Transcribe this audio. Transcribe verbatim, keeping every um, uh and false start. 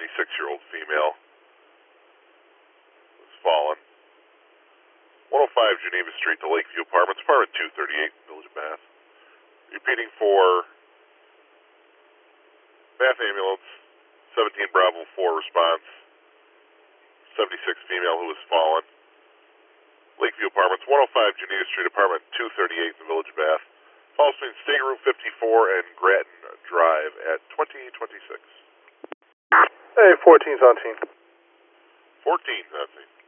seventy-six-year-old female was fallen. one oh five Geneva Street to Lakeview Apartments, apartment two thirty-eight, Village of Bath. Repeating for Bath Ambulance, seventeen Bravo four response, seventy-six female who was fallen. Lakeview Apartments, one oh five Geneva Street, apartment two thirty-eight in the Village of Bath. Falls between State Route fifty-four and Grattan Drive at twenty twenty-six. Hey, fourteen's on scene. fourteen's on scene.